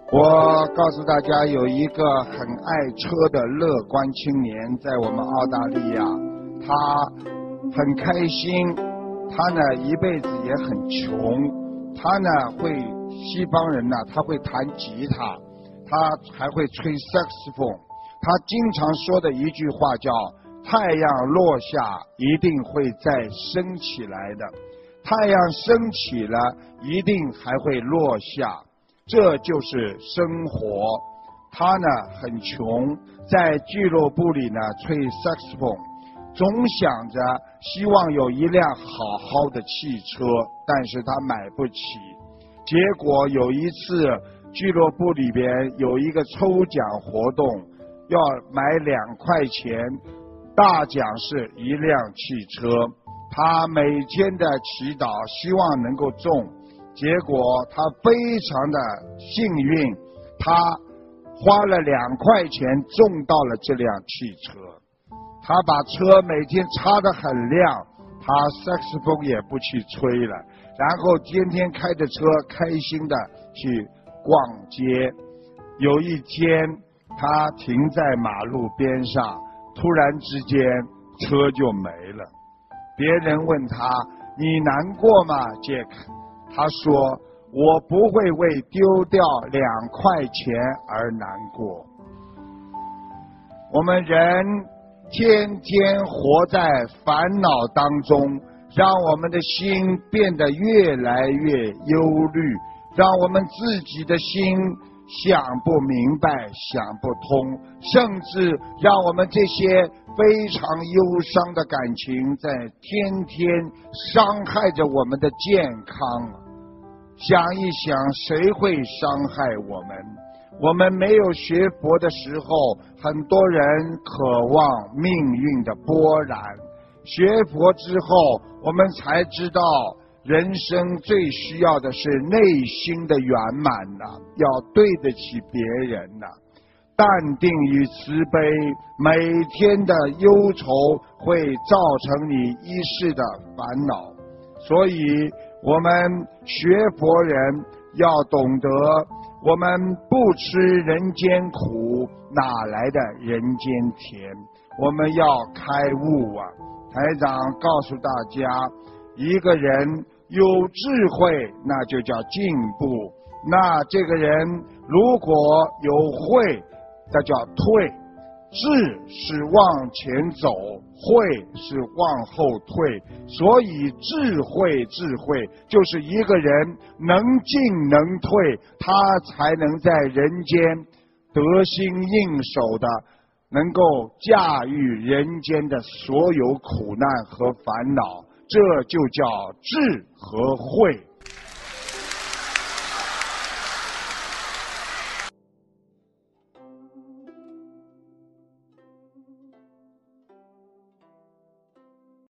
我告诉大家，有一个很爱车的乐观青年，在我们澳大利亚，他很开心，他呢一辈子也很穷，他呢西方人呢，他会弹吉他，他还会吹萨克斯风，他经常说的一句话叫太阳落下一定会再升起来的，太阳升起了一定还会落下，这就是生活。他呢很穷，在俱乐部里呢吹萨克斯风，总想着希望有一辆好好的汽车，但是他买不起。结果有一次俱乐部里边有一个抽奖活动，要买2块钱，大奖是一辆汽车。他每天的祈祷希望能够中，结果他非常的幸运，他花了2块钱中到了这辆汽车。他把车每天擦得很亮，他萨克斯风也不去吹了，然后天天开着车开心的去逛街。有一天他停在马路边上，突然之间车就没了。别人问他，你难过吗，杰克？他说，我不会为丢掉2块钱而难过。我们人天天活在烦恼当中，让我们的心变得越来越忧虑，让我们自己的心想不明白，想不通，甚至让我们这些非常忧伤的感情在天天伤害着我们的健康。想一想，谁会伤害我们？我们没有学佛的时候，很多人渴望命运的波澜。学佛之后，我们才知道人生最需要的是内心的圆满呐，要对得起别人呐。淡定与慈悲，每天的忧愁会造成你一世的烦恼。所以我们学佛人要懂得，我们不吃人间苦，哪来的人间甜？我们要开悟啊！台长告诉大家，一个人有智慧，那就叫进步。那这个人如果有慧，那叫退。智是往前走，慧是往后退。所以智慧就是一个人能进能退，他才能在人间得心应手的能够驾驭人间的所有苦难和烦恼，这就叫智和慧。